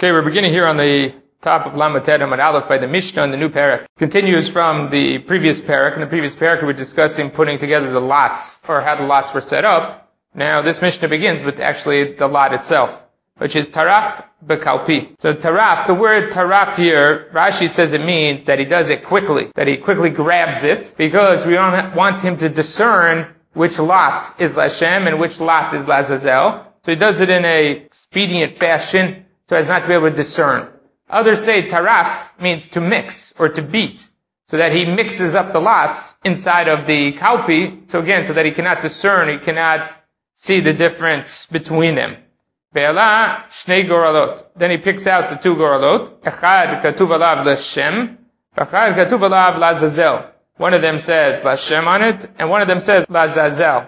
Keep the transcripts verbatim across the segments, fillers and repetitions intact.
Okay, we're beginning here on the top of Lamed Tet Amud Aleph by the Mishnah in the new parak. Continues from the previous parak. In the previous parak we were discussing putting together the lots, or how the lots were set up. Now this Mishnah begins with actually the lot itself, which is taraf bekalpi. So taraf, the word taraf here, Rashi says it means that he does it quickly, that he quickly grabs it, because we don't want him to discern which lot is Lashem and which lot is Lazazel. So he does it in a expedient fashion, so as not to be able to discern. Others say taraf means to mix or to beat, so that he mixes up the lots inside of the kalpi, so again, so that he cannot discern, he cannot see the difference between them. Ve'ala shnei goralot. Then he picks out the two goralot. Echad katuv alav Lashem, v'echad katuv alav Lazazel. One of them says Lashem on it, and one of them says Lazazel.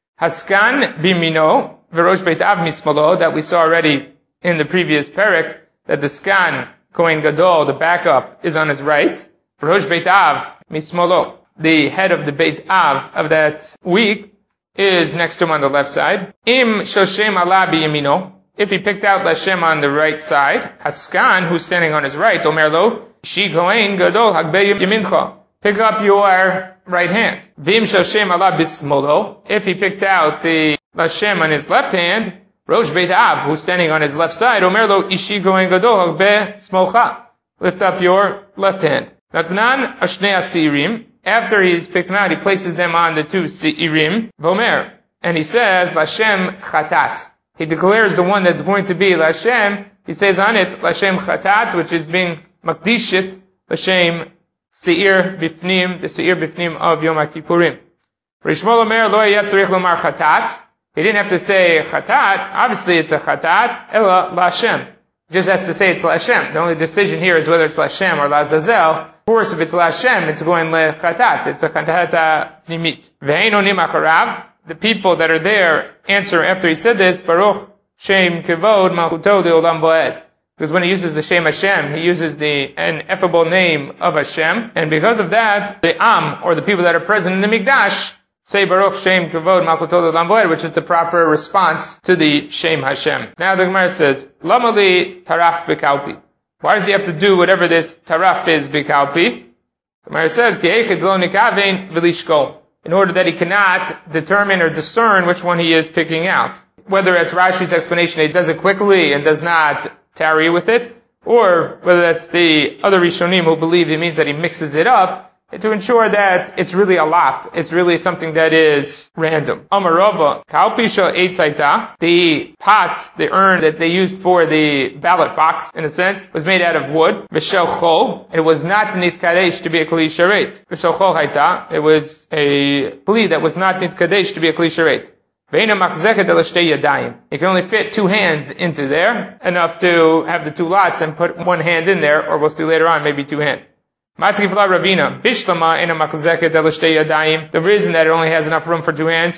Haskan bimino, v'rosh beit av mismalo, that we saw already in the previous parak, that the skan, Kohen Gadol, the backup, is on his right. Rosh Beit Av, Mismolo, the head of the Beit Av of that week, is next to him on the left side. Im Shoshem Allah biyamino, if he picked out Lashem on the right side, Haskan, who's standing on his right, Omer lo, Shi Kohen Gadol Hagbei Yamincha, pick up your right hand. Vim Shoshem Allah bismolo, if he picked out the Lashem on his left hand, Rosh Beit Av, who's standing on his left side, Omer lo ishi Kohen Gadol be smocha. Lift up your left hand. Natnan ashnei asirim. After he's picked them out, he places them on the two seirim. Vomer. And he says, Lashem chatat. He declares the one that's going to be Lashem. He says on it, Lashem chatat, which is being makdishit, Lashem seir bifnim, the seir bifnim of Yom HaKippurim. Rishmol Omer lo yatzarich lomar chatat. He didn't have to say chatat. Obviously it's a chatat. Ela Lashem. He just has to say it's Lashem. The only decision here is whether it's Lashem or Lazazel. Of course, if it's Lashem, it's going lechatat. It's a chatata nimit. Ve'ein onim acharav. The people that are there answer after he said this, Baruch Shem Kevod Malchuto Leolam Bo'ed. Because when he uses the Shem Hashem, he uses the ineffable name of Hashem. And because of that, the Am, or the people that are present in the Mikdash, say Baruch Shem Kavod Malchuto Leolam Bo'ed, which is the proper response to the Shem Hashem. Now the Gemara says, Lama li taraf bekalpi. Why does he have to do whatever this taraf is bekalpi? The Gemara says, Ge'echid lo nikavein v'lishkol. In order that he cannot determine or discern which one he is picking out. Whether it's Rashi's explanation, he does it quickly and does not tarry with it, or whether that's the other Rishonim who believe it means that he mixes it up, to ensure that it's really a lot. It's really something that is random. Amarova, kalpisha eitzaita, the pot, the urn that they used for the ballot box, in a sense, was made out of wood. V'shel chol, it was not nitkadesh to be a kli sharet. V'shel chol haita, it was a kli that was not nitkadesh to be a kli sharet. Ve'ena machzeket el shtei yadayim. You can only fit two hands into there, enough to have the two lots and put one hand in there, or we'll see later on, maybe two hands. Matrifla Ravina, Bishlama in a Machzeket Elashtei Yadayim. The reason that it only has enough room for two hands,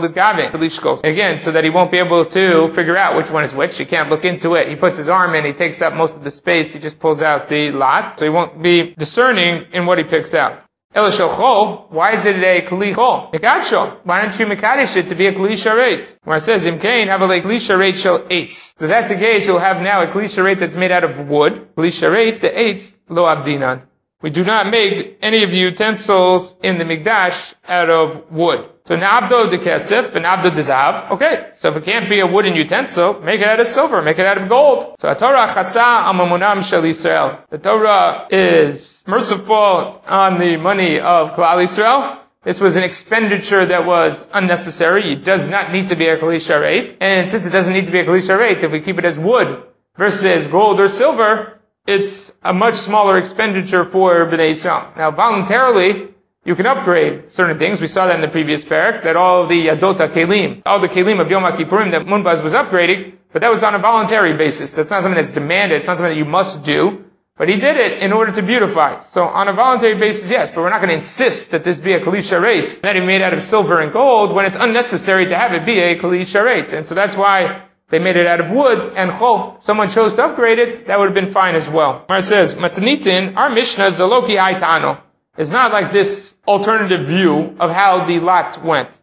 again, so that he won't be able to figure out which one is which. He can't look into it. He puts his arm in, he takes up most of the space, he just pulls out the lot, so he won't be discerning in what he picks out. Elashol, why is it a Kli Chol? Mikadsho, why don't you Mikadish it to be a Kli Sharet? Where it says, Imkain, have a Kli Sharet shel eitz. So that's the case, you'll have now a Kli Sharet that's made out of wood. Kli Sharet, the eitz, lo abdinan. We do not make any of the utensils in the Mikdash out of wood. So na'abdo de kesef and na'abdo de zahav. Okay, so if it can't be a wooden utensil, make it out of silver, make it out of gold. So Torah chasa amamunam shel Yisrael. The Torah is merciful on the money of Klal Yisrael. This was an expenditure that was unnecessary. It does not need to be a kli sharet. And since it doesn't need to be a kli sharet, if we keep it as wood versus gold or silver, it's a much smaller expenditure for Bnei Yisrael. Now, voluntarily, you can upgrade certain things. We saw that in the previous parak, that all the Yadota Kelim, all the Kelim of Yom HaKippurim that Munbaz was upgrading, but that was on a voluntary basis. That's not something that's demanded. It's not something that you must do. But he did it in order to beautify. So on a voluntary basis, yes, but we're not going to insist that this be a Kli Sharet, that it made out of silver and gold, when it's unnecessary to have it be a Kli Sharet. And so that's why they made it out of wood and chol. Someone chose to upgrade it, that would have been fine as well. Mar says, Matanitin, our Mishnah is the Loki Aitano. It's not like this alternative view of how the lot went.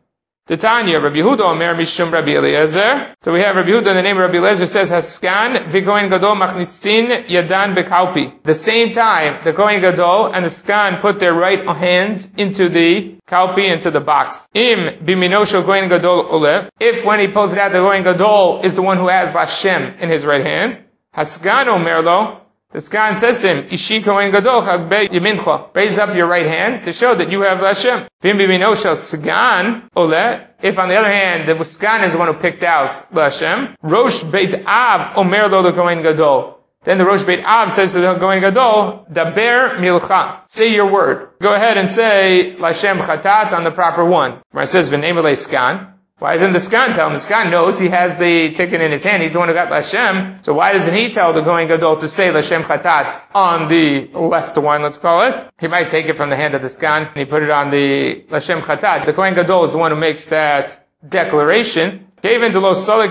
Titania, Rabbi Yehuda Omer Mishum Rabbi Eliezer. So we have Rabbi Yehuda in the name of Rabbi Eliezer says, Haskan v'Kohen Gadol machnisin yadan bekalpi. The same time, the Kohen Gadol and the Skan put their right hands into the kalpi, into the box. Im biminosho Kohen Gadol ole. If when he pulls it out, the Kohen Gadol is the one who has Lashem in his right hand. Haskan Omer lo. The Skan says to him, Ishi Kohen Gadol chagbe yamincha. Raise up your right hand to show that you have Lashem. Vim biminosho Sgan ole. If on the other hand, the Skan is the one who picked out Lashem, Rosh Beit Av Omer lo the Kohen Gadol. Then the Rosh Beit Av says to the Kohen Gadol, Daber milcha. Say your word. Go ahead and say Lashem chatat on the proper one. Where it says V'neimele Skan. Why doesn't the Skan tell him? The Skan knows he has the ticket in his hand. He's the one who got Lashem. So why doesn't he tell the Kohen Gadol to say Lashem chatat on the left one, let's call it? He might take it from the hand of the Skan and he put it on the Lashem chatat. The Kohen Gadol is the one who makes that declaration. Because the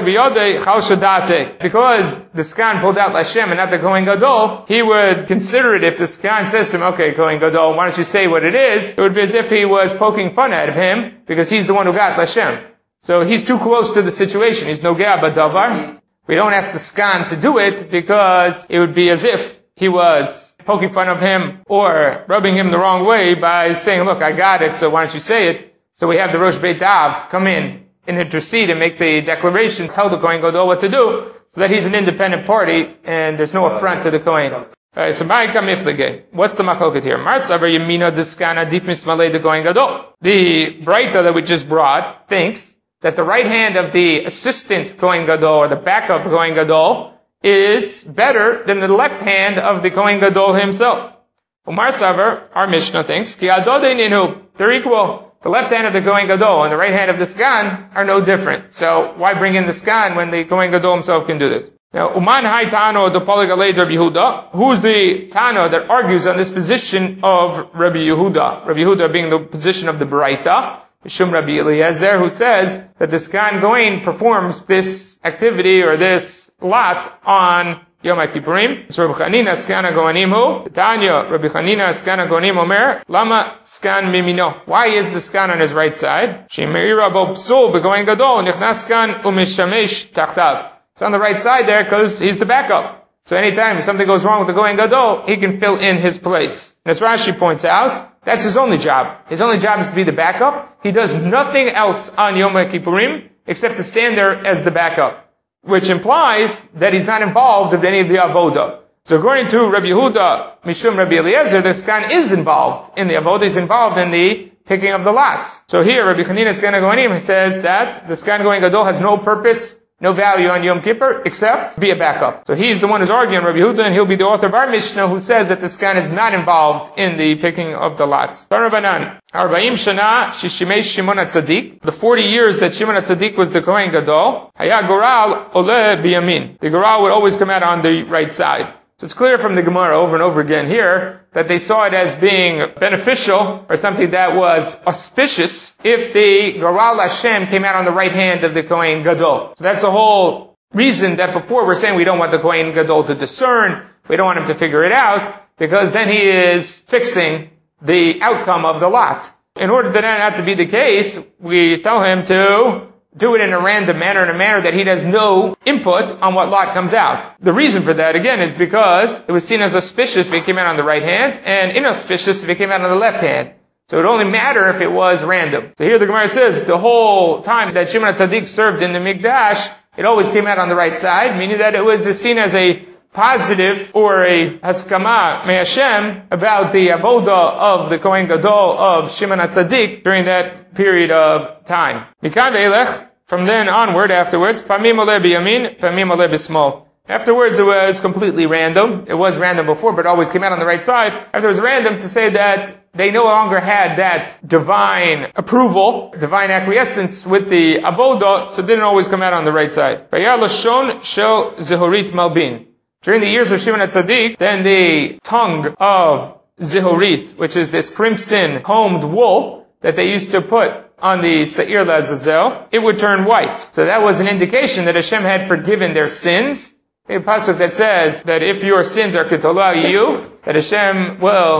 Skan pulled out Lashem and not the Kohen Gadol, he would consider it if the Skan says to him, okay, Kohen Gadol, why don't you say what it is? It would be as if he was poking fun at him because he's the one who got Lashem. So he's too close to the situation. He's nogea badavar. We don't ask the Skan to do it because it would be as if he was poking fun of him or rubbing him the wrong way by saying, look, I got it, so why don't you say it? So we have the Rosh Beit Av come in and intercede and make the declaration, tell the Kohen Gadol what to do, so that he's an independent party and there's no affront to the Kohen. Alright, so Ma'ika Miflege. What's the machloket here? Mar Savar Yemina Diskana Dif Mismalei the Kohen Gadol. The Breita that we just brought thinks that the right hand of the assistant Kohen Gadol or the backup Kohen Gadol is better than the left hand of the Kohen Gadol himself. Umar Savar, our Mishnah thinks, Ki Adodei Ninu, they're equal. The left hand of the Kohen Gadol and the right hand of the Skan are no different. So why bring in the Skan when the Kohen Gadol himself can do this? Now, Uman Hai Tano the Polig Alei Rabbi Yehuda. Who's the Tano that argues on this position of Rabbi Yehuda? Rabbi Yehuda being the position of the Breita. Shum Rabbi Eliezer, who says that the Skan Goin performs this activity or this lot on Yom HaKippurim. So Rabbi Chanina Skan HaGoanim hu, Tanya Rabbi Chanina Skan HaGoanim Omer, Lama Skan Mimino. Why is the Skan on his right side? Shemeira bo psul begoin gadol, nichnas Skan umishamesh tachtav. It's on the right side there because he's the backup. So anytime something goes wrong with the Kohen Gadol, he can fill in his place. And as Rashi points out, that's his only job. His only job is to be the backup. He does nothing else on Yom HaKippurim except to stand there as the backup, which implies that he's not involved in any of the avoda. So according to Rabbi Yehuda, Mishum Rabbi Eliezer, the Skan is involved in the avoda. He's involved in the picking of the lots. So here, Rabbi Chanina Skan HaGoanim says that the Skan Kohen Gadol has no purpose, no value on Yom Kippur, except to be a backup. So he's the one who's arguing Rabbi Yehuda, and he'll be the author of our Mishnah, who says that the Skan is not involved in the picking of the lots. Rabbanan, Arba'im Shana Shishimei Shimon HaTzadik. The forty years that Shimon HaTzadik was the Kohen Gadol, Haya Goral Ole Biyamin. The Goral would always come out on the right side. So it's clear from the Gemara over and over again here that they saw it as being beneficial or something that was auspicious if the Goral Hashem came out on the right hand of the Kohen Gadol. So that's the whole reason that before we're saying we don't want the Kohen Gadol to discern, we don't want him to figure it out, because then he is fixing the outcome of the lot. In order for that not to be the case, we tell him to do it in a random manner, in a manner that he has no input on what lot comes out. The reason for that, again, is because it was seen as auspicious if it came out on the right hand, and inauspicious if it came out on the left hand. So it would only matter if it was random. So here the Gemara says, the whole time that Shimon HaTzadik served in the Mikdash, it always came out on the right side, meaning that it was seen as a positive or a haskama me Hashem about the avoda of the Kohen Gadol of Shimon HaTzadik during that period of time. Mikan ve'elech, from then onward, afterwards, pamim oleh biyamin, pamim oleh bismol. Afterwards, it was completely random. It was random before, but always came out on the right side. After it was random to say that they no longer had that divine approval, divine acquiescence with the avoda, so it didn't always come out on the right side. Vayah lashon shel zehorit malbin. During the years of Shimon HaTzadik, then the tongue of zehorit, which is this crimson combed wool that they used to put on the Sa'ir Lazazel, it would turn white. So that was an indication that Hashem had forgiven their sins. A pasuk that says that if your sins are ketolah you, that Hashem will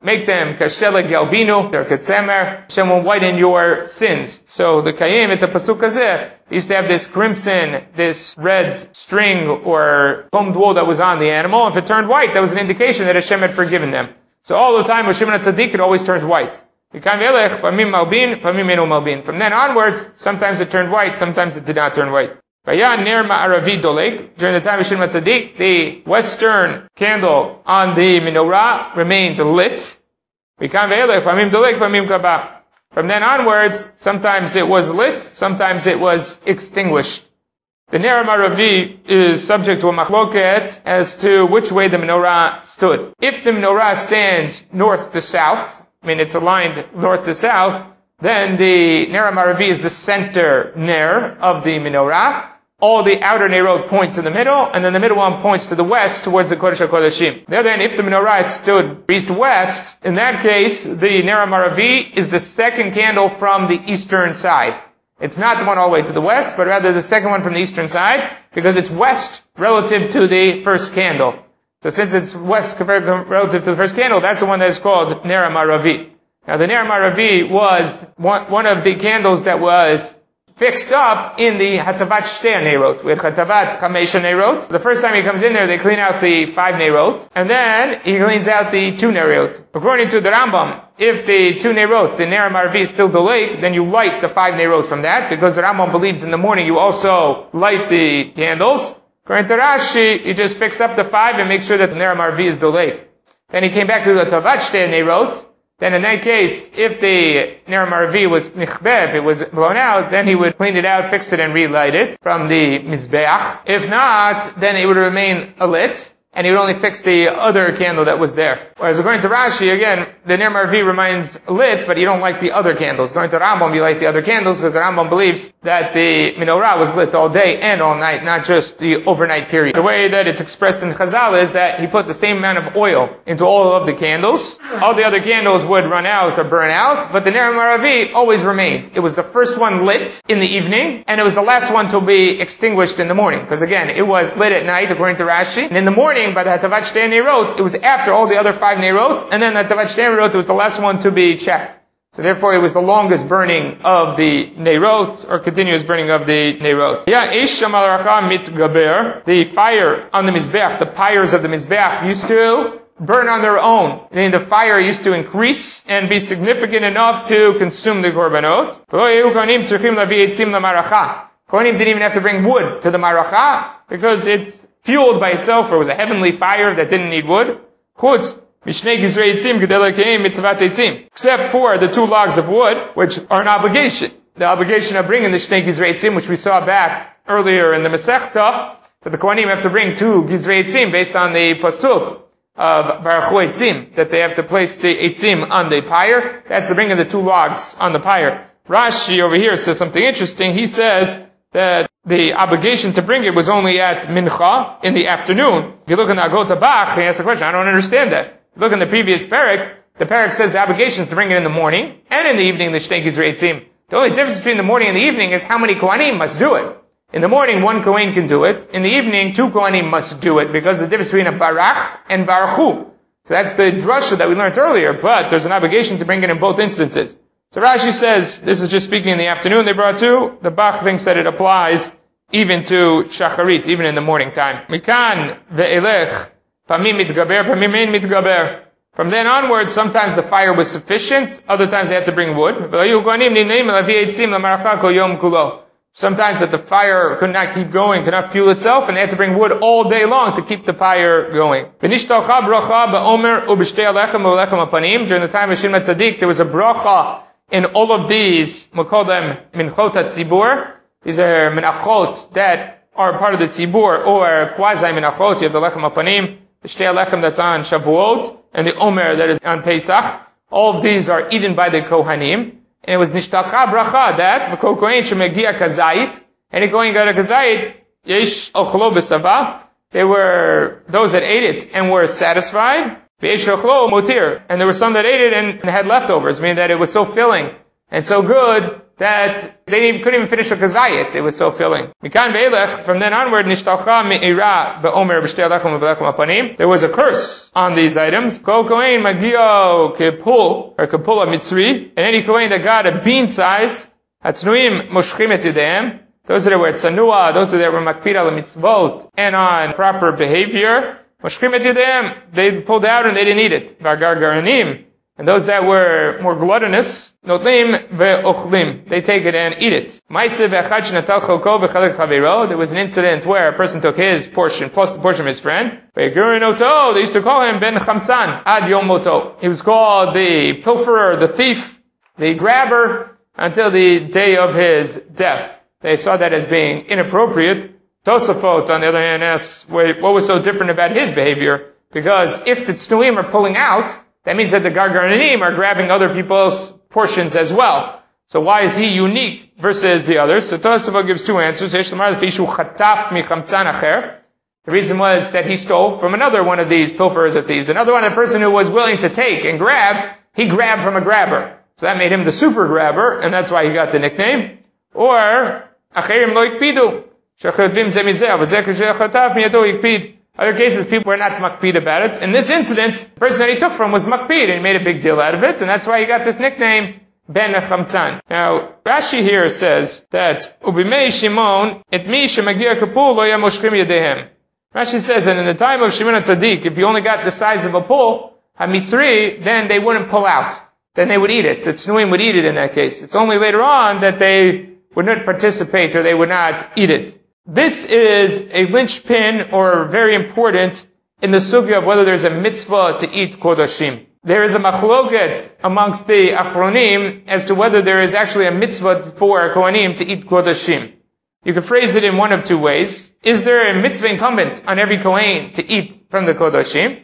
make them kasheleg yalbinu, they're ketzemer, Hashem will whiten your sins. So the Kayim at the Pasuk Hazeh used to have this crimson, this red string or combed wool that was on the animal. If it turned white, that was an indication that Hashem had forgiven them. So all the time, with Shimon HaTzadik, it always turns white. From then onwards, sometimes it turned white, sometimes it did not turn white. During the time of Shimon HaTzadik, the western candle on the menorah remained lit. From then onwards, sometimes it was lit, sometimes it was extinguished. The Ner Maravi is subject to a machloket as to which way the menorah stood. If the menorah stands north to south, I mean it's aligned north to south, then the Ner Maravi is the center Ner of the menorah. All the outer Nerot point to the middle, and then the middle one points to the west towards the Kodesh HaKodeshim. On the other hand, if the menorah stood east-west, in that case, the Ner Maravi is the second candle from the eastern side. It's not the one all the way to the west, but rather the second one from the eastern side, because it's west relative to the first candle. So since it's west relative to the first candle, that's the one that is called Ner Maravi. Now the Ner Maravi was one, one of the candles that was fixed up in the Hatavat Shtei Nerot. We had Hatavat Chamesha Nerot. The first time he comes in there, they clean out the five Nerot, and then he cleans out the two Nerot. According to the Rambam, if the two Nerot, the Ner Maravi is still delayed, then you light the five Nerot from that, because the Rambam believes in the morning you also light the candles. According to Rashi, you just fix up the five and make sure that the Ner Maravi is delayed. Then he came back to the Hatavat Shtei Nerot. Then in that case, if the Ner Maravi was nichbeh, if it was blown out, then he would clean it out, fix it, and relight it from the Mizbeach. If not, then it would remain lit, and he would only fix the other candle that was there. Whereas according to Rashi, again, the Ner Maravi remains lit, but you don't light the other candles. According to Rambam, you light the other candles, because the Rambam believes that the menorah was lit all day and all night, not just the overnight period. The way that it's expressed in Chazal is that he put the same amount of oil into all of the candles. All the other candles would run out or burn out, but the Ner Maravi always remained. It was the first one lit in the evening, and it was the last one to be extinguished in the morning. Because again, it was lit at night, according to Rashi, and in the morning, by the Hatavat Shtei Nerot, it was after all the other five Nerot, and then the Hatavat Shtei Nerot, it was the last one to be checked. So therefore it was the longest burning of the Nerot, or continuous burning of the Nerot. Yeah, Eish Shamal Racha Mitgaber, the fire on the Mizbeach, the pyres of the Mizbeach used to burn on their own. I mean, the fire used to increase and be significant enough to consume the Korbanot. Kohanim didn't even have to bring wood to the Maracha, because it's fueled by itself, or it was a heavenly fire that didn't need wood. Except for the two logs of wood, which are an obligation. The obligation of bringing the Shnei Gizrei Etzim, which we saw back earlier in the Masechta, that the Kohanim have to bring two Gizrei Etzim based on the Pasuk of Baruchu Etzim, that they have to place the Etzim on the pyre. That's the bringing the two logs on the pyre. Rashi over here says something interesting. He says that the obligation to bring it was only at Mincha in the afternoon. If you look in the Agota Bach, he asks a question, I don't understand that. Look in the previous parak, the parak says the obligation is to bring it in the morning, and in the evening the Shnei Gizrei Etzim. The only difference between the morning and the evening is how many Kohanim must do it. In the morning, one Kohen can do it. In the evening, two Kohanim must do it, because the difference between a Barach and Baruchu. So that's the drasha that we learned earlier, but there's an obligation to bring it in both instances. So Rashi says, this is just speaking in the afternoon they brought two. The Bach thinks that it applies even to Shacharit, even in the morning time. Mikan ve'elech, pamim mitgaber, pamim ein mitgaber. From then onward, sometimes the fire was sufficient, other times they had to bring wood. Sometimes that the fire could not keep going, could not fuel itself, and they had to bring wood all day long to keep the fire going. During the time of Shimon HaTzadik, there was a bracha in all of these, we'll call them minchot hatzibur. These are menachot that are part of the tzibur, or quasi-menachot. You have the lechem hapanim, the shtei lechem that's on Shavuot, and the omer that is on Pesach. All of these are eaten by the Kohanim. And it was nishtacha bracha that, v'kol kohen shemegia kazait, any kohen got a kazait, yesh ochlo b'sava. They were those that ate it and were satisfied. V'yesh ochlo motir. And there were some that ate it and had leftovers, meaning that it was so filling and so good that they couldn't even finish a kazayit. It was so filling. Mikan ve'elech, from then onward, nishtalcha me'ira be'omer b'shtei alechem u'v'lechem apanim. There was a curse on these items. Kol kohen magio kepul, or kepul mitzri, and any kohen that got a bean size, hatznuim moshchim et yedeihem. Those that were tsanua, those that were makpid al mitzvot, and on proper behavior, moshchim et yedeihem, they pulled out and they didn't eat it. V'agargaranim, and those that were more gluttonous, notlim ve'ochlim, they take it and eat it. There was an incident where a person took his portion plus the portion of his friend. They used to call him ben chamtzan ad yom moto. He was called the pilferer, the thief, the grabber, until the day of his death. They saw that as being inappropriate. Tosafot, on the other hand, asks, wait, what was so different about his behavior? Because if the tznuim are pulling out, that means that the gargaranim are grabbing other people's portions as well. So why is he unique versus the others? So Tosafot gives two answers. The reason was that he stole from another one of these pilferers or thieves. Another one, a person who was willing to take and grab, he grabbed from a grabber. So that made him the super grabber, and that's why he got the nickname. Or, acherim lo ikpidu. Other cases, people were not makpid about it. In this incident, the person that he took from was makpid, and he made a big deal out of it, and that's why he got this nickname, Ben Chamtzan. Now, Rashi here says that, Ubimei Shimon, et mi shemagia kapul lo yamoshchim yedehem. Rashi says that in the time of Shimon HaTzadik, if you only got the size of a pull, ha-mitzri, then they wouldn't pull out. Then they would eat it. The tznuim would eat it in that case. It's only later on that they would not participate or they would not eat it. This is a linchpin or very important in the sugya of whether there's a mitzvah to eat kodashim. There is a machloket amongst the achronim as to whether there is actually a mitzvah for kohanim to eat kodashim. You can phrase it in one of two ways. Is there a mitzvah incumbent on every kohen to eat from the kodashim?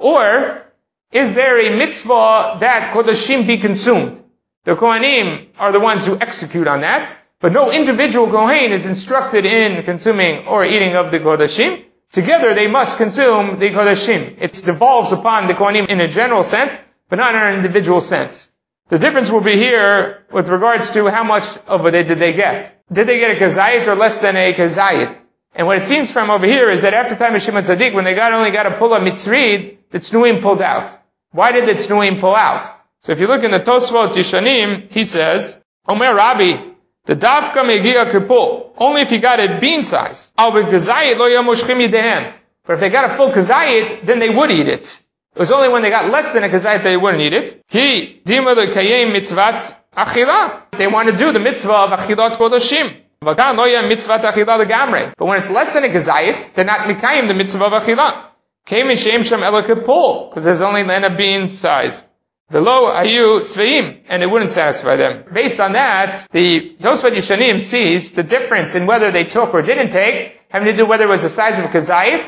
Or is there a mitzvah that kodashim be consumed? The kohanim are the ones who execute on that. But no individual kohen is instructed in consuming or eating of the kodashim. Together they must consume the kodashim. It devolves upon the kohanim in a general sense, but not in an individual sense. The difference will be here with regards to how much of it did they get. Did they get a kazayit or less than a kazayit? And what it seems from over here is that after time of Shimon Tzaddik, when they got only got a pull of mitzrid, the tznuim pulled out. Why did the tznuim pull out? So if you look in the Tosfot Yishanim, he says, Omer Rabbi, the dafka megia kipul, only if you got a bean size. Al b'kazayit lo yamoshchim yidehem. But if they got a full kazayit, then they would eat it. It was only when they got less than a kazayit that they wouldn't eat it. Ki dima lekayem mitzvat achila. They want to do the mitzvah of achilat kodashim. V'kan lo yam mitzvat achila legamre. But when it's less than a kazayit, they're not mikayim the mitzvah of achilah. Came in shem shem ela kipul, because there's only then a bean size. The lo ayu sveim, and it wouldn't satisfy them. Based on that, the Tosfot Yishanim sees the difference in whether they took or didn't take, having to do whether it was the size of a kazayit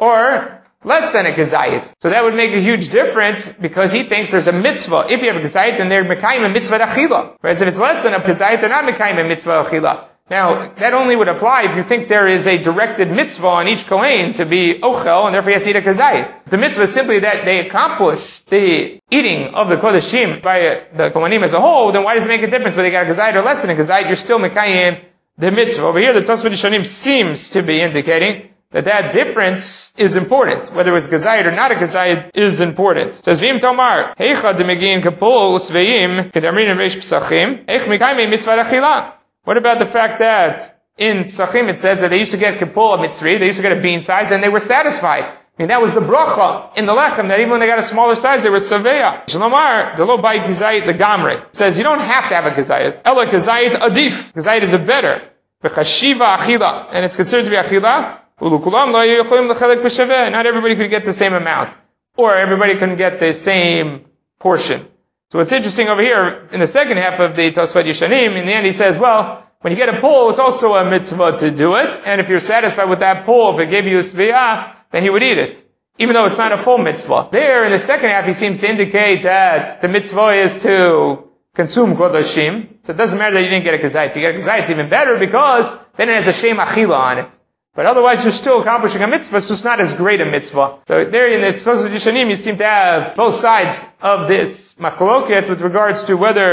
or less than a kazayit. So that would make a huge difference because he thinks there's a mitzvah. If you have a kazayit, then they're mekayim a mitzvah achila. Whereas if it's less than a kazayit, they're not mekayim a mitzvah achila. Now, that only would apply if you think there is a directed mitzvah on each kohen to be ochel, and therefore he has to eat a kazayit. The mitzvah is simply that they accomplish the eating of the kodashim by the kohanim as a whole, then why does it make a difference whether they got a kazayit or less than a kazayit? You're still mekayim the mitzvah. Over here, the Tosfot Yishanim seems to be indicating that that difference is important. Whether it was kazayit or not a kazayit is important. It says, V'im tomar, heicha demegin kapul usveim kedamrin reish psachim, eich mekayim mitzvah achila. What about the fact that in Psachim it says that they used to get kipul mitzri, they used to get a bean size, and they were satisfied. I mean, that was the bracha in the lechem, that even when they got a smaller size, they were saveya. Shalomar, the lo bayit kazayit legamre. It says you don't have to have a kazayit. Ela kazayit adif. Kazayit is a better. V'chashiva achila. And it's considered to be achila. Ulukulam lo yocholim lechelek b'shaveh. Not everybody could get the same amount. Or everybody couldn't get the same portion. So what's interesting over here, in the second half of the Tosfot Yishanim, in the end he says, well, when you get a pull, it's also a mitzvah to do it, and if you're satisfied with that pull, if it gave you a sviyah, then he would eat it. Even though it's not a full mitzvah. There, in the second half, he seems to indicate that the mitzvah is to consume kodashim. So it doesn't matter that you didn't get a kazayit. If you get a kazayit, it's even better because then it has a shem achila on it. But otherwise, you're still accomplishing a mitzvah, so it's not as great a mitzvah. So there in the Tosfot Yishanim, you seem to have both sides of this machloket with regards to whether the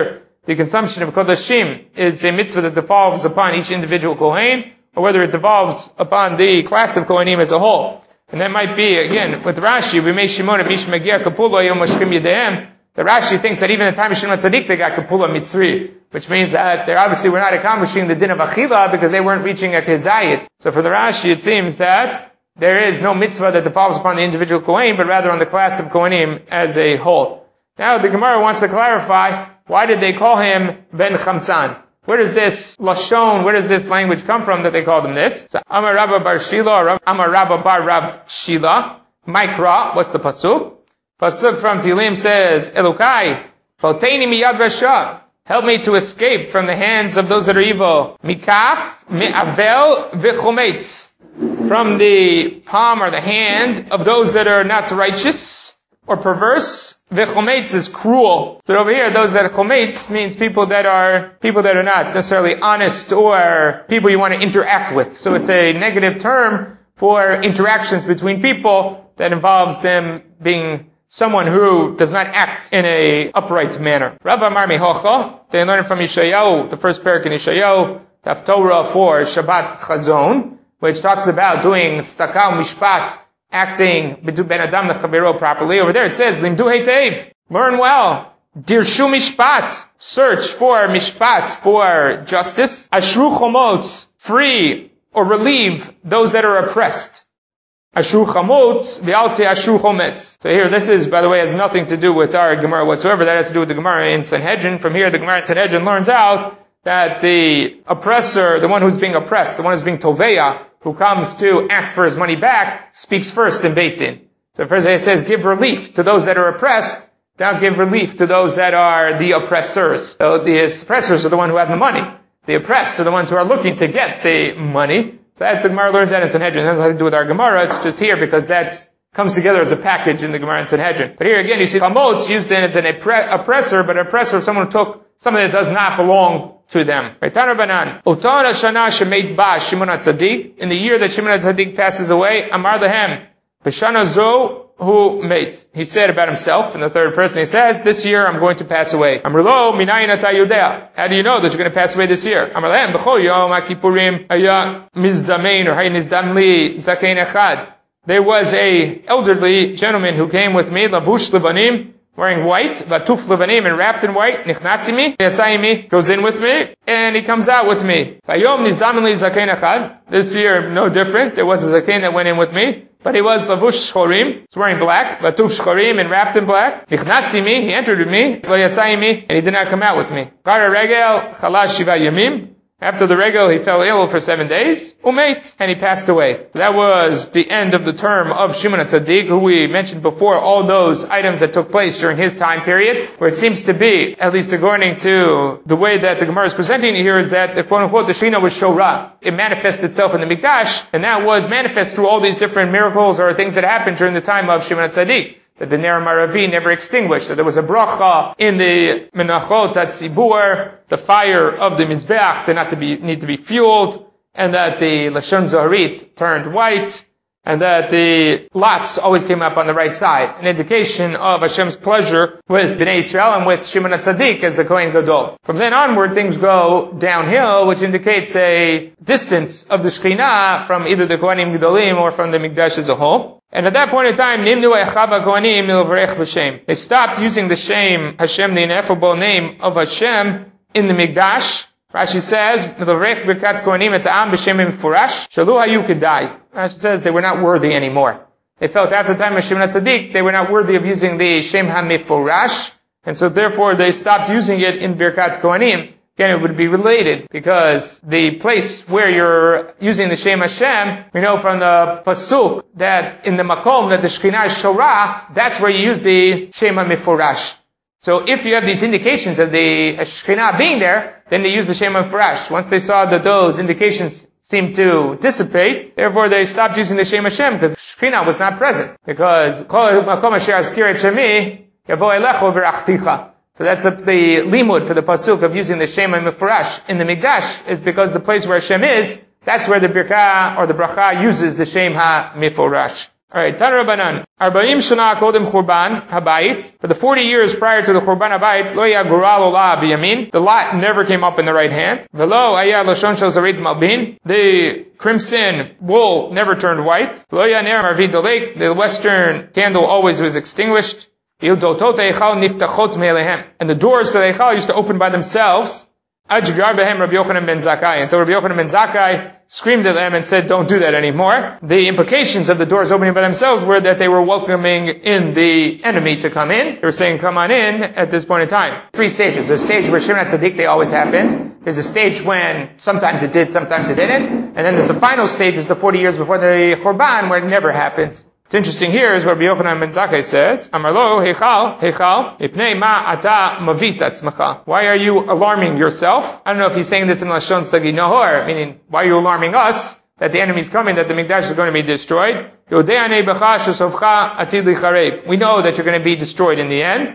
the consumption of kodashim is a mitzvah that devolves upon each individual kohen, or whether it devolves upon the class of kohanim as a whole. And that might be, again, with Rashi, we may shimon mish magia kapula yom mashkim yedehem. The Rashi thinks that even in the time of Shimon Tzadik, they got kapula mitzri, which means that they obviously were not accomplishing the din of achila because they weren't reaching a kezayit. So for the Rashi, it seems that there is no mitzvah that devolves upon the individual kohen, but rather on the class of kohanim as a whole. Now the Gemara wants to clarify, why did they call him Ben Chamtzan? Where does this lashon, where does this language come from that they called him this? So, Amar Rabba Bar Shila, or Amar Rabba Bar Rav Shila, Mikra, what's the pasuk? Pasuk from Tehillim says, Elokai, Poteni miyad rasha, help me to escape from the hands of those that are evil. Mikaf, me'avel v'chometz, from the palm or the hand of those that are not righteous or perverse. V'chometz is cruel. So over here, those that are chometz means people that are, people that are not necessarily honest or people you want to interact with. So it's a negative term for interactions between people that involves them being someone who does not act in a upright manner. Rav Amar Mihocha, they learn from Yeshayahu, the first parak in Yeshayahu, Daf Torah for Shabbat Chazon, which talks about doing tzedakah mishpat, acting ben adam lechavero properly. Over there it says, Limdu heitev, learn well. Dirshu mishpat, search for mishpat, for justice. Ashru chomotz, free or relieve those that are oppressed. Ashru chamotz, v'alte ashru chometz. So here, this is, by the way, has nothing to do with our Gemara whatsoever. That has to do with the Gemara in Sanhedrin. From here, the Gemara in Sanhedrin learns out that the oppressor, the one who's being oppressed, the one who's being toveya, who comes to ask for his money back, speaks first in Beit Din. So first it says, give relief to those that are oppressed, now give relief to those that are the oppressors. So the oppressors are the one who have the money. The oppressed are the ones who are looking to get the money. So that's the Gemara learns that in Sanhedrin. It has nothing to do with our Gemara, it's just here because that comes together as a package in the Gemara in Sanhedrin. But here again, you see chamotz used then as an oppressor, but an oppressor is someone who took something that does not belong to them. In the year that Shimon HaTzadik passes away, Amar Lehem, B'shana zo hu meit. He said about himself, in the third person, he says, this year I'm going to pass away. Amar lo, minayin ata yodea. How do you know that you're going to pass away this year? Amar Lehem, B'chol yom HaKippurim haya mizdamein, or hay nizdam li zakein echad. There was a elderly gentleman who came with me, lavush levanim, wearing white, vatuf levanim, and wrapped in white, nichnasimi, yatzayimi, goes in with me, and he comes out with me. Vayom nizdamen li zakein echad. This year, no different. There was a zakein that went in with me, but he was lavush shchorim, he's wearing black, vatuf shchorim, and wrapped in black. Nichnasimi, he entered with me, yatzayimi, and he did not come out with me. Gara regel, chalash shiva yamim. After the regel, he fell ill for seven days, umeit, and he passed away. That was the end of the term of Shimon HaTzadik, who we mentioned before, all those items that took place during his time period, where it seems to be, at least according to the way that the Gemara is presenting it here, is that the quote-unquote, the Shekhinah was Shorah. It manifested itself in the Mikdash, and that was manifest through all these different miracles or things that happened during the time of Shimon HaTzadik. That the Ner Maravi never extinguished, that there was a bracha in the Menachot HaTzibur, the fire of the Mizbeach did not to be, need to be fueled, and that the Lashon Zoharit turned white, and that the lots always came up on the right side, an indication of Hashem's pleasure with Bnei Israel and with Shimon HaTzadik as the Kohen Gadol. From then onward, things go downhill, which indicates a distance of the Shekhinah from either the Kohanim Gedolim or from the Mikdash as a whole. And at that point in time, Nimnu Echava Kohanim Milvarech B'Shem. They stopped using the Shem, Hashem, the ineffable name of Hashem, in the Mikdash. Rashi says, Milvarech Birkat Kohanim Eta'am B'Shem Mifurash, Shalu Hayu Kedai. Rashi says they were not worthy anymore. They felt after the time of Shimon HaTzadik, they were not worthy of using the Shem HaMifurash, and so therefore they stopped using it in Birkat Kohanim. Again, it would be related, because the place where you're using the Shem Hashem, we know from the Pasuk that in the Makom that the Shekhinah is Shorah, that's where you use the Shem HaMifurash. So if you have these indications of the Shekhinah being there, then they use the Shem HaMifurash. Once they saw that those indications seemed to dissipate, therefore they stopped using the Shem Hashem, because Shekhinah was not present. Because Kol Makom Asher Azkir Et Shemi, Yavo Elecho V'Rachticha. So that's the limud for the pasuk of using the Shem HaMifurash in the Mikdash, is because the place where Hashem is, that's where the birka or the bracha uses the Shem HaMifurash. Alright, Tana Rabbanan. Arba'im shana kodem churban habayit. For the forty years prior to the churban habayit, lo ya gural ola biyamin. The lot never came up in the right hand. Velo ayah loshon shel zarit malbin. The crimson wool never turned white. Lo ya ner marvid dolek. The western candle always was extinguished. And the doors to the Eichal used to open by themselves. Until Rabbi Yochanan ben Zakkai. Until Rabbi Yochanan ben Zakkai screamed at them and said, don't do that anymore. The implications of the doors opening by themselves were that they were welcoming in the enemy to come in. They were saying, come on in at this point in time. Three stages. There's a stage where Shimon HaTzadik, they always happened. There's a stage when sometimes it did, sometimes it didn't. And then there's the final stage, is the forty years before the Churban, where it never happened. What's interesting here is what Rabbi Yochanan ben Zakkai says, Amar lo, heichal, heichal, ipnei ma ata mavit atzmacha. Why are you alarming yourself? I don't know if he's saying this in Lashon Sagi Nahor, meaning, why are you alarming us that the enemy's coming, that the Mikdash is going to be destroyed? We know that you're going to be destroyed in the end.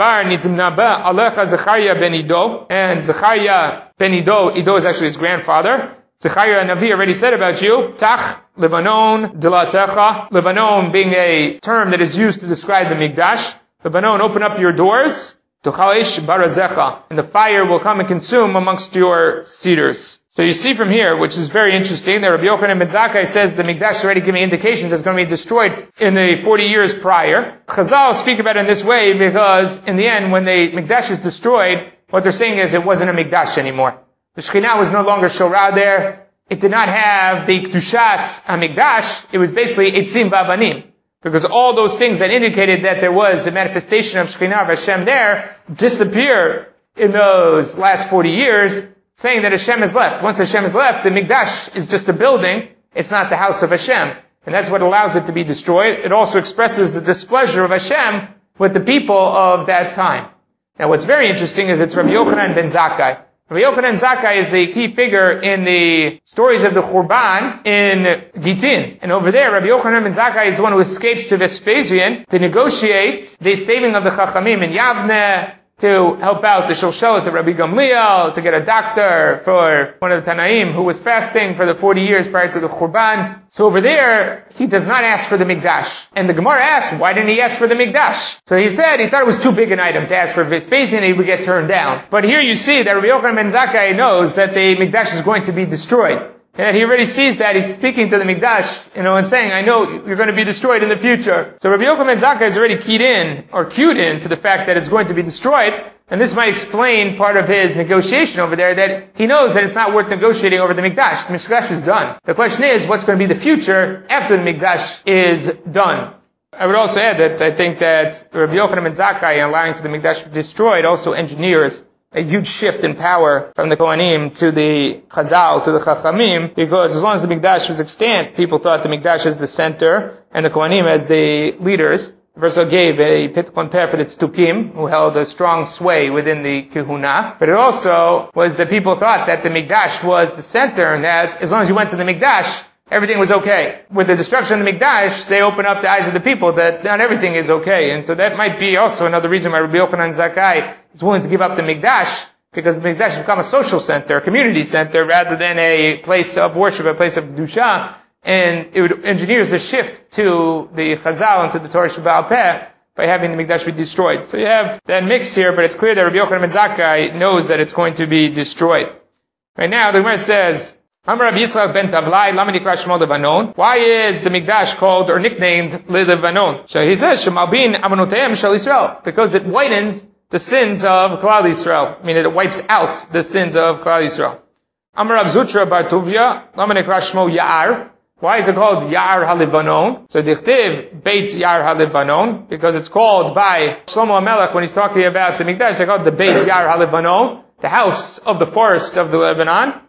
And Zechariah ben Ido, Ido is actually his grandfather. Zechariah Navi already said about you, Tach Lebanon Dilatecha, Lebanon being a term that is used to describe the Mikdash. Lebanon, open up your doors, Tuchalish Barazecha, and the fire will come and consume amongst your cedars. So you see from here, which is very interesting, that Rabbi Yochanan ben Zakkai says the Mikdash is already giving indications it's going to be destroyed in the forty years prior. Chazal speak about it in this way because in the end, when the Mikdash is destroyed, what they're saying is it wasn't a Mikdash anymore. The Shekhinah was no longer Shorah there. It did not have the Kedushat HaMikdash. It was basically Eitzim V'Avanim. Because all those things that indicated that there was a manifestation of Shekhinah of Hashem there disappear in those last forty years, saying that Hashem has left. Once Hashem has left, the Mikdash is just a building. It's not the house of Hashem. And that's what allows it to be destroyed. It also expresses the displeasure of Hashem with the people of that time. Now what's very interesting is it's Rabbi Yochanan ben Zakkai. Rabbi Yochanan Zakkai is the key figure in the stories of the Churban in Gitin. And over there, Rabbi Yochanan ben Zakkai is the one who escapes to Vespasian to negotiate the saving of the Chachamim in Yavne, to help out the Shoshelet to Rabbi Gamliel, to get a doctor for one of the Tanaim who was fasting for the forty years prior to the Churban. So over there, he does not ask for the Mikdash. And the Gemara asks, why didn't he ask for the Mikdash? So he said he thought it was too big an item to ask for Vespasian, he would get turned down. But here you see that Rabbi Yochanan ben Zakkai knows that the Mikdash is going to be destroyed. And he already sees that. He's speaking to the Mikdash, you know, and saying, I know you're going to be destroyed in the future. So Rabbi Yochanan ben Zakkai is already keyed in, or cued in, to the fact that it's going to be destroyed. And this might explain part of his negotiation over there, that he knows that it's not worth negotiating over the Mikdash. The Mikdash is done. The question is, what's going to be the future after the Mikdash is done? I would also add that I think that Rabbi Yochanan ben Zakkai, allowing for the Mikdash to be destroyed, also engineers a huge shift in power from the Kohanim to the Chazal, to the Chachamim, because as long as the Mikdash was extant, people thought the Mikdash as the center, and the Kohanim as the leaders. It also gave a pitchon pair for the Tzdukim, who held a strong sway within the Kehuna. But it also was that people thought that the Mikdash was the center, and that as long as you went to the Mikdash, everything was okay. With the destruction of the Mikdash, they open up the eyes of the people that not everything is okay. And so that might be also another reason why Rabbi Yochanan Zakkai is willing to give up the Mikdash, because the Mikdash has become a social center, a community center, rather than a place of worship, a place of Kedusha. And it would engineers the shift to the Chazal and to the Torah Shebaal Peh by having the Mikdash be destroyed. So you have that mix here, but it's clear that Rabbi Yochanan ben Zakkai knows that it's going to be destroyed. Right now, the Gemara says, Amar Rabbi Yitzchak ben Tablai, Lama Nikra Shmo Levanon. Why is the Mikdash called or nicknamed Levanon? So he says, Shemalbin Amonoteim Shel Yisrael, because it whitens the sins of Klal Yisrael. I mean, it wipes out the sins of Klal Yisrael. Amar Rav Zutra bar Tuvia, Lama Nikra Shmo Ya'ar. Why is it called Ya'ar HaLevanon? So Dichtiv Beit Ya'ar HaLevanon, because it's called by Shlomo HaMelech when he's talking about the Mikdash, they call it the Beit Ya'ar HaLevanon, the house of the forest of the Lebanon.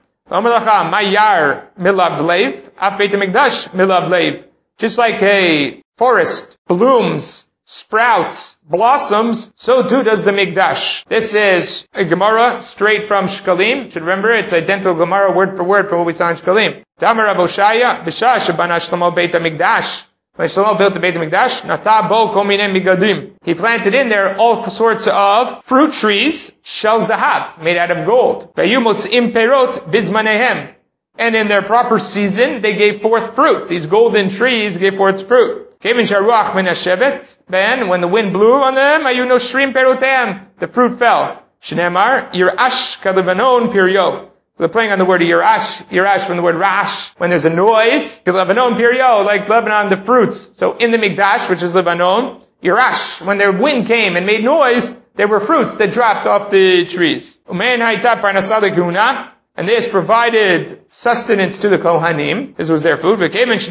Just like a forest blooms, sprouts, blossoms, so too does the Mikdash. This is a Gemara straight from Shkalim. You should remember, it's identical Gemara word for word from what we saw in Shkalim. Damar Rav Oshaya, B'shah shebana Shlomo Beit HaMikdash. When Shlomo built the Beit HaMikdash, Nata bo kol minei migadim. He planted in there all sorts of fruit trees, shel zahav, made out of gold. V'yu motzim perot bizmanehem. And in their proper season, they gave forth fruit. These golden trees gave forth fruit. Kevin sharuach min hashevet. Then, when the wind blew on them, ayu noshrim perotem. The fruit fell. Shneimar, yirash kalevanon pirio. So they're playing on the word yirash, yirash from the word rash. When there's a noise, Lebanon pirio, like Lebanon, the fruits. So in the Mikdash, which is Lebanon, yirash, when their wind came and made noise, there were fruits that dropped off the trees. Umein haita parnasah leguna, and this provided sustenance to the Kohanim. This was their food.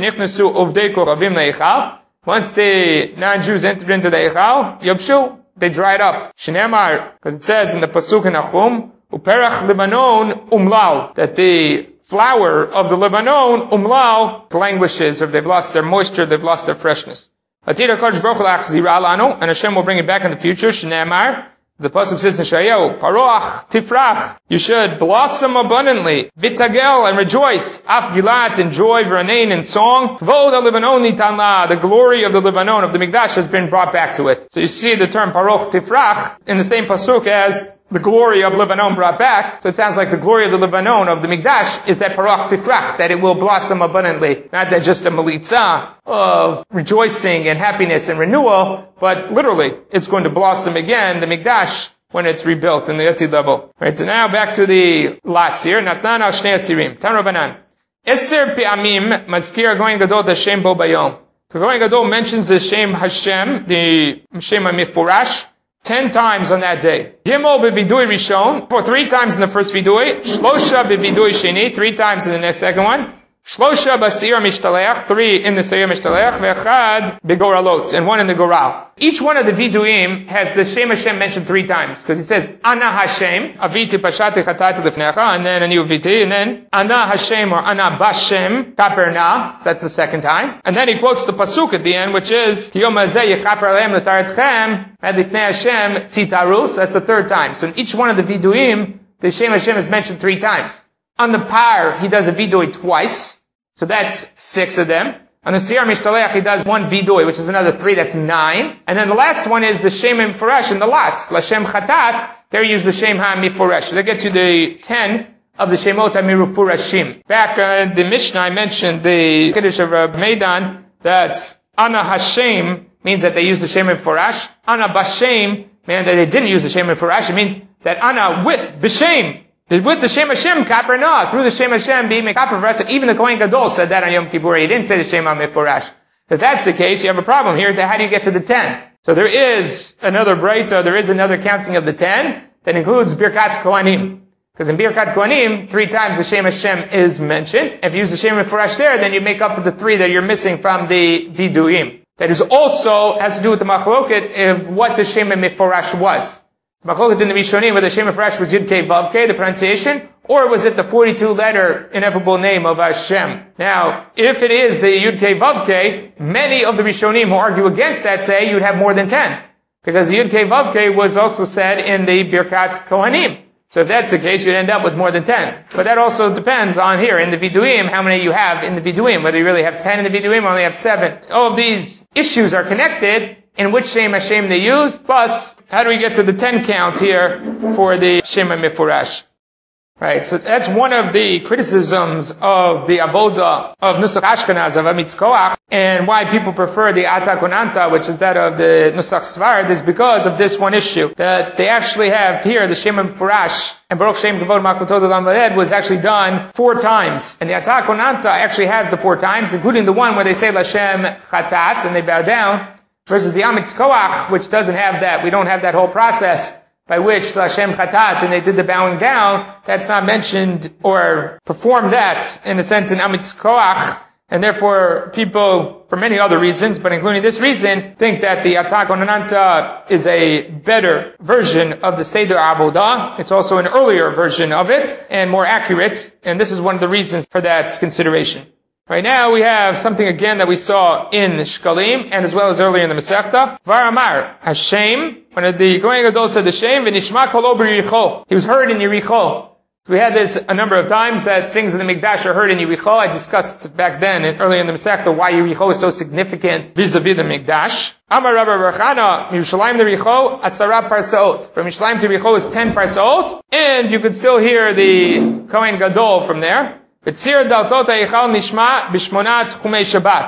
Once the non-Jews entered into the Eichal, Yobshu, they dried up. Shneimar, because it says in the Pasuk in Nachum, Uperach Lebanon umlau, that the flower of the Lebanon, umlau, languishes, or they've lost their moisture, they've lost their freshness. Atira Kodesh Baruch Hu lachzira lanu, and Hashem will bring it back in the future. Shneimar, the pasuk says in Shayahu, Paroach tifrach, you should blossom abundantly, vitagel, and rejoice, af gilat, and joy, v'ranein, and song, v'od ha-Lebanon nitanla, the glory of the Lebanon, of the Mikdash, has been brought back to it. So you see the term Paroach tifrach in the same pasuk as the glory of Lebanon brought back. So it sounds like the glory of the Lebanon, of the Mikdash, is that Paroach tifrach, that it will blossom abundantly. Not that just a malitzah of rejoicing and happiness and renewal, but literally, it's going to blossom again, the Mikdash, when it's rebuilt in the Yati level. Right, so now back to the lots here. Natan al Shnei Asirim. Tan Rabbanan. Eser pi'amim mazkir Goyen Gadol Hashem bo bayom. The Goyen Gadol mentions the Shem Hashem, the Shem HaMifurash, ten times on that day. Gimel b'vidui rishon, for three times in the first vidui. Shlosha b'vidui sheni, three times in the next second one. Shlosha b'seir mishtaleach, three in the seir mishtaleach, ve'echad b'goralot, and one in the goral. Each one of the viduim has the Shem Hashem mentioned three times, because it says, Ana Hashem, aviti pashati chatati lefnecha, and then ani uviti, and then Ana Hashem or Ana Bashem, kaperna, so that's the second time. And then he quotes the pasuk at the end, which is, Ki yom hazeh yichaper alehem l'taretchem, ad lifnei Hashem titaru, so that's the third time. So in each one of the viduim, the Shem Hashem is mentioned three times. On the par, he does a vidui twice, so that's six of them. On the Siyar Mishtaleach, he does one vidui, which is another three, that's nine. And then the last one is the Shem HaMiforesh in the lots. Lashem Chatat, there you use the Shem HaMiforesh. So that gets you the ten of the Shemot HaMifurashim. Back uh, the Mishnah, I mentioned the Kiddush of Reb Meidan, that Ana Hashem means that they use the Shem HaMiforesh. Ana Bashem means that they didn't use the Shem HaMiforesh. It means that Ana with B'Shem, with the Shem Hashem, kaperna, through the Shem Hashem being kaper, even the Kohen Gadol said that on Yom Kippur. He didn't say the Shem HaMiforesh. If that's the case, you have a problem here. How do you get to the ten? So there is another breita, there is another counting of the ten that includes Birkat Kohanim. Because in Birkat Kohanim, three times the Shem Hashem is mentioned. If you use the Shem HaMiforesh there, then you make up for the three that you're missing from the Viduim. That is also, has to do with the Machloket of what the Shem HaMiforesh was. Machloket in the Rishonim, whether Shem HaMiforesh was Yud Kei Vav Kei, the pronunciation, or was it the forty-two letter ineffable name of Hashem? Now, if it is the Yud Kei Vav Kei, many of the Rishonim who argue against that say you'd have more than ten. Because the Yud Kei Vav Kei was also said in the Birkat Kohanim. So if that's the case, you'd end up with more than ten. But that also depends on here, in the Viduim, how many you have in the Viduim. Whether you really have ten in the Viduim or only have seven. All of these issues are connected in which Shem Hashem they use, plus, how do we get to the ten count here for the Shem HaMiforesh? Right, so that's one of the criticisms of the Avoda of Nusach Ashkenaz, of Amitz Koach, and why people prefer the Ata Konanta, which is that of the Nusach Svard, is because of this one issue, that they actually have here, the Shem HaMiforesh, and Baruch Shem Kavod Malchutod Olam Vaed was actually done four times. And the Ata Konanta actually has the four times, including the one where they say Lashem Chatat, and they bow down, versus the Amitz Koach, which doesn't have that. We don't have that whole process by which Lashem Chatat, and they did the bowing down. That's not mentioned or performed that, in a sense, in Amitz Koach. And therefore, people, for many other reasons, but including this reason, think that the Ata Konanta is a better version of the Seder Avodah. It's also an earlier version of it, and more accurate. And this is one of the reasons for that consideration. Right now we have something again that we saw in Shkalim, and as well as earlier in the Masechta. Var Amar, Hashem, when the Kohen Gadol said the Shem, v'nishma kolo b'Yericho. He was heard in Yericho. We had this a number of times, that things in the Mikdash are heard in Yericho. I discussed back then, and earlier in the Masechta, why Yericho is so significant vis-a-vis the Mikdash. Amar Rabbi Barchana, Yerushalayim to Yericho, asara parsaot. From Yerushalayim to Yericho is ten parsaot, and you could still hear the Kohen Gadol from there. And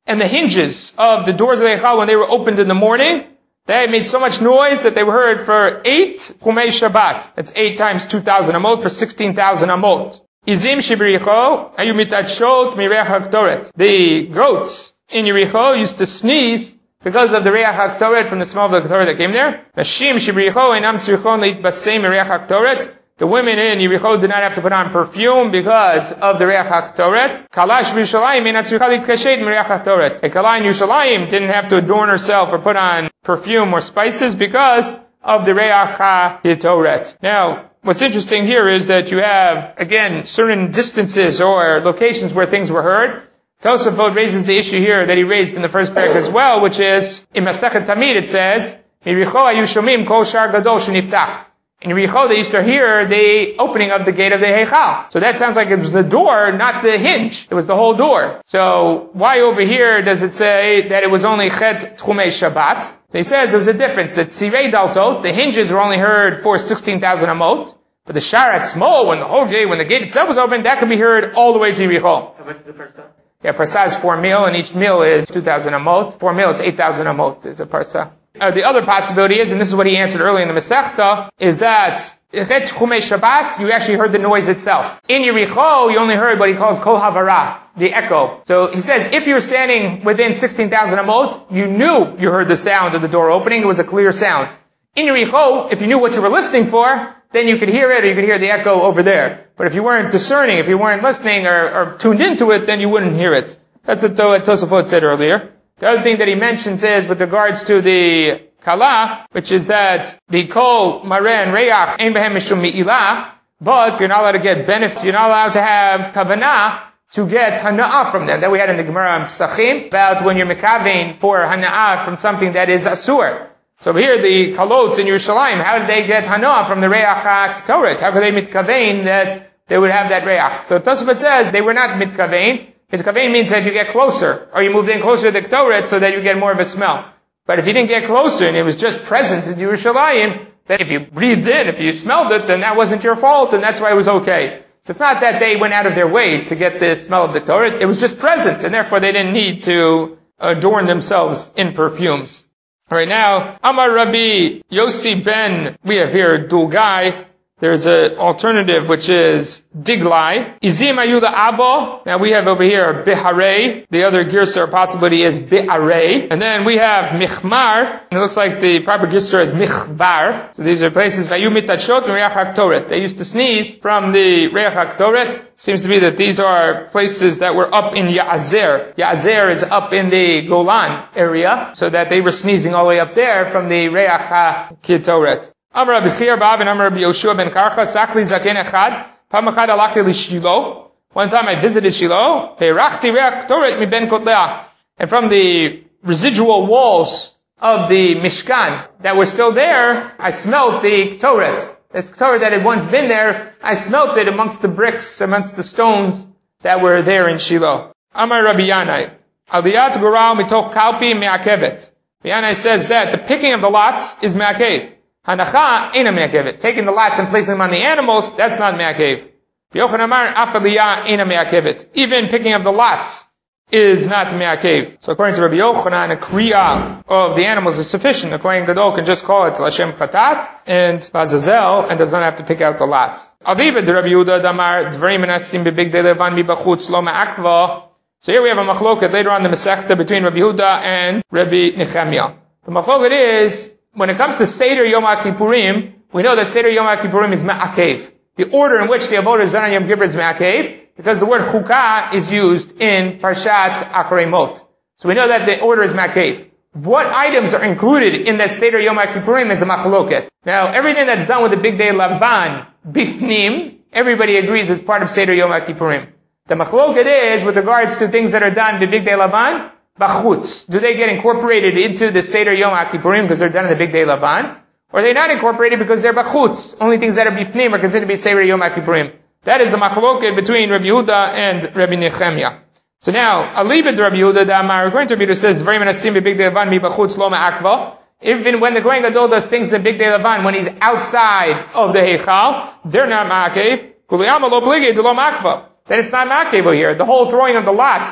and the hinges of the doors of the Heichal, when they were opened in the morning, they made so much noise that they were heard for eight Chumei Shabbat. That's eight times two thousand amot for sixteen thousand amot. Izim shebericho ayu mitachot mireach haktoret. The goats in Yericho used to sneeze because of the reach haktoret, from the smell of the Torah that came there. Nashim shebericho einam tzrichon leitbasei mireach haktoret. The women in Yericho did not have to put on perfume because of the reach haktoret. Kalash b'Yushalayim einam tzricha litkashet mireach haktoret. A kala in Yushalayim didn't have to adorn herself or put on perfume or spices because of the reach haktoret. Now, what's interesting here is that you have, again, certain distances or locations where things were heard. Tosafot raises the issue here that he raised in the first parak as well, which is, in Masechet Tamid it says, Yericho hayu shomim kol shar gadol sheniftach. In Yericho they used to hear the opening of the gate of the Heichal. So that sounds like it was the door, not the hinge. It was the whole door. So why over here does it say that it was only Chet Tchumei Shabbat? So he says there was a difference. That Tzirei Daltot, the hinges were only heard for sixteen thousand amot. But the Sharat Smol, when the whole gate, when the gate itself was open, that could be heard all the way to Yericho. Yeah, parsa is four mil, and each mil is two thousand amot. Four mil, it's eight thousand amot, is a parsa. Uh, the other possibility is, and this is what he answered earlier in the Masechta, is that Chet Chumei Shabbat, you actually heard the noise itself. In Yericho, you only heard what he calls Kol Havara, the echo. So he says, if you were standing within sixteen thousand amot, you knew you heard the sound of the door opening, it was a clear sound. In Yericho, if you knew what you were listening for, then you could hear it, or you could hear the echo over there. But if you weren't discerning, if you weren't listening or, or tuned into it, then you wouldn't hear it. That's what Tosafot said earlier. The other thing that he mentions is with regards to the Kala, which is that the Kol, Mareh, and Reach, Ein Behem Mishum Mi'ilah, but you're not allowed to get benefit, you're not allowed to have Kavanah to get Hana'ah from them. That we had in the Gemara Pesachim, about when you're Mekavein for Hana'ah from something that is Asur. So here the Kalot in Yerushalayim, how did they get Hana'ah from the Reach HaKtoret? How could they mitkavein that they would have that Reach? So Tosafot says they were not mitkavein. Mitkavein means that you get closer, or you moved in closer to the Ktoret so that you get more of a smell. But if you didn't get closer and it was just present in Yerushalayim, then if you breathed in, if you smelled it, then that wasn't your fault, and that's why it was okay. So it's not that they went out of their way to get the smell of the Ktoret. It was just present, and therefore they didn't need to adorn themselves in perfumes. Alright, now, Amar Rabbi Yossi ben, we have here Dulgai. There's an alternative which is Diglai. Izim Ayuda Abo. Now we have over here Biharei. The other girsa or possibility is Bi'arei. And then we have Michmar. And it looks like the proper girsa is Michvar. So these are places Vayu Mitachot and Reach HaKtoret. They used to sneeze from the Reach HaKtoret. Seems to be that these are places that were up in Ya'azer. Ya'azer is up in the Golan area. So that they were sneezing all the way up there from the Reach HaKtoret. Amar Rabbi Chir Bab and Amar Rabbi Yoshua ben Karcha, Sakli Zaken Echad, Pam Echad Alachti Li Shiloh. One time I visited Shiloh, Peirachti Reach Ktoret Mi Ben Kotlea. And from the residual walls of the Mishkan that were still there, I smelt the Ktoret. This Ktoret that had once been there, I smelt it amongst the bricks, amongst the stones that were there in Shiloh. Amar Rabbi Yanai, Aliyat Goral Mitoch Kalpi Me'akevet. Yanai says that the picking of the lots is Me'akev. Hanacha ain't a me'akevet. Taking the lots and placing them on the animals, that's not me'akev. Yochanan Amar afaliyah ain't a me'akevet. Even picking up the lots is not me'akev. So according to Rabbi Yochanan, a kriya of the animals is sufficient. The Kohen Gadol can just call it Lashem Chatat and Vazazel and does not have to pick out the lots. Adiba de Rabbi Yehuda Damar Dvarim Menasim Bebig De Levan Bibachutz Lo Ma'akva. So here we have a machloket later on in the Masechta between Rabbi Yehuda and Rabbi Nechemia. The machloket is, when it comes to Seder Yom HaKippurim, we know that Seder Yom HaKippurim is Ma'akev. The order in which the Avodah is done on Yom Kippur is Ma'akev, because the word Chukah is used in Parshat Acharei Mot. So we know that the order is Ma'akev. What items are included in that Seder Yom HaKippurim is a machloket. Now, everything that's done with the Big Day Lavan, Bifnim, everybody agrees is part of Seder Yom HaKippurim. The machloket is, with regards to things that are done with Big Day Lavan, Bachutz. Do they get incorporated into the Seder Yom HaKippurim because they're done on the Big Day Lavan? Or are they not incorporated because they're Bachutz? Only things that are Bifnim are considered to be Seder Yom HaKippurim. That is the machloket between Rabbi Yehuda and Rabbi Nechemia. So now, Alibid Rabbi Yehuda Damar, according to Rabbi Yehuda says, Dvarim Menasim B'Big Day Lavan Mi Bachutz Lo Ma'akva. Even when the Kohen Gadol does things in the Big Day Lavan, when he's outside of the Heichal, they're not Ma'akev. Kuliyama Lo Pligei De Lo Ma'akva. Then it's not Ma'akev over here. The whole throwing of the lots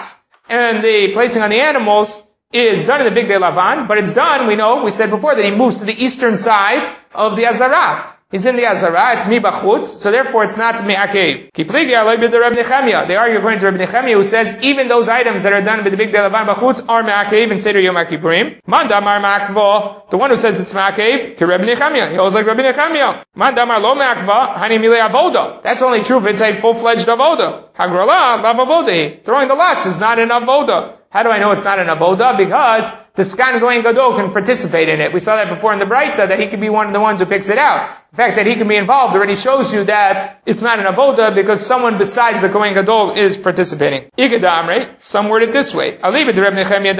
and the placing on the animals is done in the Bigdei Lavan, but it's done, we know, we said before that he moves to the eastern side of the Azara. He's in the Azara, it's mi bachutz, so therefore it's not me'akev. They argue according to Rabbi Nechemia, who says even those items that are done by the Bigdei Lavan bachutz are me'akev in Seder Yom HaKippurim. Man damar me'akva, the one who says it's me'akev, ki Rabbi Nechemia. He holds like Rabbi Nechemia. Man damar lo me'akva, hani milei avoda. That's only true if it's a full-fledged avoda. Hagrala, lav avodi. Throwing the lots is not an avoda. How do I know it's not an avoda? Because the Skan Goyen Gadol can participate in it. We saw that before in the Braita, that he could be one of the ones who picks it out. The fact that he can be involved already shows you that it's not an avoda because someone besides the Kohen Gadol is participating. Igadamre, some word it this way. According to Reb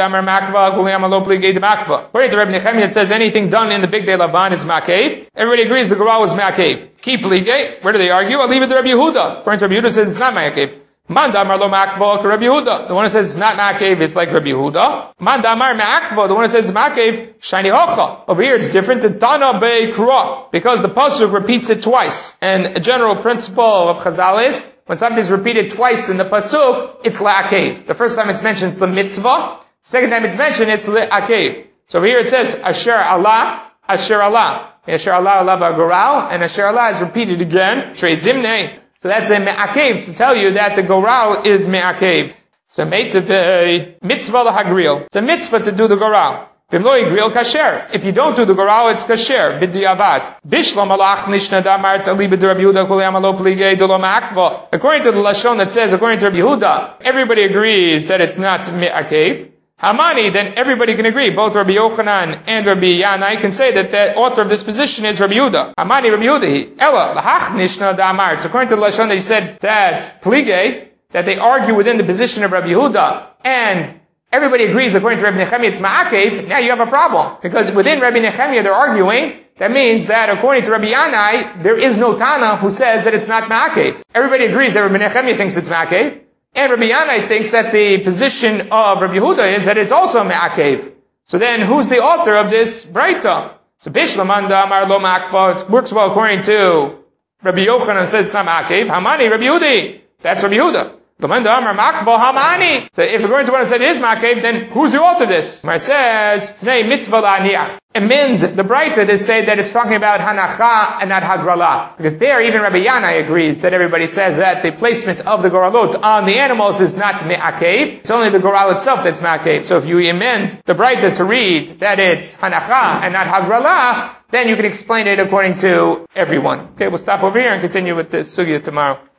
Nechemia, it says anything done in the Bigdei Lavan is makev. Everybody agrees the Goral is makev. Keep ligay. Where do they argue? I'll leave it to Rabbi Yehuda. According to Rabbi Yehuda, it says it's not makev. Man damar lo ma'akva ka Rabbi Yehuda. The one who says it's not ma'akev is like Rabbi Yehuda. Man damar ma'akva, the one who says it's ma'akev, shani hocha. Over here it's different than Tana Bei Kura, because the pasuk repeats it twice. And a general principle of Chazal is, when something is repeated twice in the pasuk, it's la'akev. The first time it's mentioned, it's the mitzvah. The second time it's mentioned, it's la'akev. So over here it says, Asher Allah, Asher Allah. Asher Allah, Allah v'agoral, and Asher Allah is repeated again, Trei Zimnei. So that's a me'akev to tell you that the goral is me'akev. So me'tevei mitzvah lahagril. It's a mitzvah to do the goral. V'imlo yigril kasher. If you don't do the goral, it's kasher. B'diavad. Bishlam alach nishna damar tali b'd Rabbi Yehuda kol yam lo pligei delo ma'akva. According to the lashon that says, according to Rabbi Yehuda, everybody agrees that it's not me'akev. Hamani, then everybody can agree. Both Rabbi Yochanan and Rabbi Yanai can say that the author of this position is Rabbi Yehuda. Hamani, Rabbi Yehuda. Ella, lahach nishna damar. So according to the lashon that he said that plige, that they argue within the position of Rabbi Yehuda, and everybody agrees according to Rabbi Nechemia it's ma'akev. Now you have a problem because within Rabbi Nechemia they're arguing. That means that according to Rabbi Yanai, there is no Tana who says that it's not ma'akev. Everybody agrees that Rabbi Nechemia thinks it's ma'akev. And Rabbi Yanai thinks that the position of Rabbi Yehuda is that it's also me'akev. So then, who's the author of this Braita? So Bishlamanda Amar Lo Ma'akva, it works well according to Rabbi Yochanan says it's not me'akev. Hamani, Rabbi Yehudi. That's Rabbi Yehuda. Lamanda Amar Ma'akva Hamani. So if according to what I said it is me'akev, then who's the author of this? Where it says, today mitzvah la'aniach. Amend the Braita to say that it's talking about hanacha and not hagrala. Because there, even Rabbi Yanai agrees that everybody says that the placement of the goralot on the animals is not me'akev. It's only the goral itself that's me'akev. So if you amend the Braita to read that it's hanacha and not hagrala, then you can explain it according to everyone. Okay, we'll stop over here and continue with this sugya tomorrow.